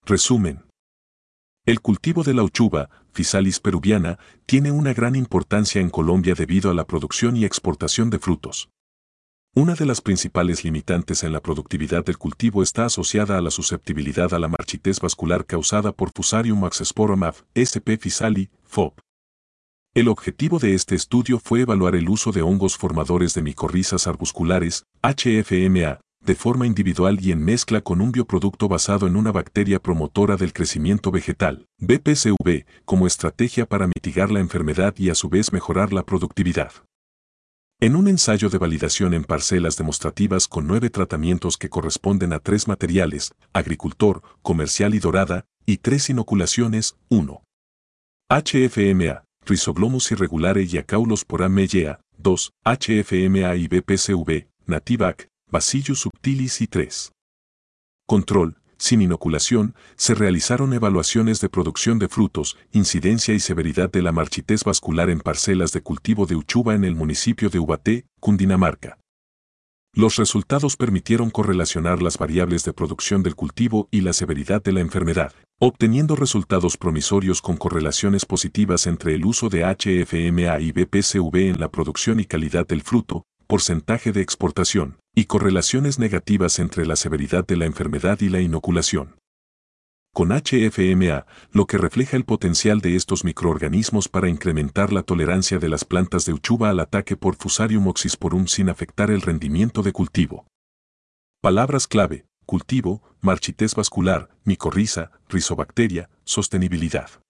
Resumen. El cultivo de la uchuva, Physalis peruviana, tiene una gran importancia en Colombia debido a la producción y exportación de frutos. Una de las principales limitantes en la productividad del cultivo está asociada a la susceptibilidad a la marchitez vascular causada por Fusarium aexosporum sp. Physalis, FOP. El objetivo de este estudio fue evaluar el uso de hongos formadores de micorrizas arbusculares, HFMA, de forma individual y en mezcla con un bioproducto basado en una bacteria promotora del crecimiento vegetal, BPCV, como estrategia para mitigar la enfermedad y a su vez mejorar la productividad. En un ensayo de validación en parcelas demostrativas con 9 tratamientos que corresponden a 3 materiales, agricultor, comercial y dorada, y 3 inoculaciones, 1. HFMA, Rhizoglomus irregulare y Acaulospora mellea, 2. HFMA y BPCV, Nativac, Bacillus subtilis y 3. Control, sin inoculación, se realizaron evaluaciones de producción de frutos, incidencia y severidad de la marchitez vascular en parcelas de cultivo de uchuva en el municipio de Ubaté, Cundinamarca. Los resultados permitieron correlacionar las variables de producción del cultivo y la severidad de la enfermedad, obteniendo resultados promisorios con correlaciones positivas entre el uso de HFMA y BPCV en la producción y calidad del fruto, porcentaje de exportación, y correlaciones negativas entre la severidad de la enfermedad y la inoculación. Con HFMA, lo que refleja el potencial de estos microorganismos para incrementar la tolerancia de las plantas de uchuva al ataque por Fusarium oxysporum sin afectar el rendimiento de cultivo. Palabras clave: cultivo, marchitez vascular, micorriza, rizobacteria, sostenibilidad.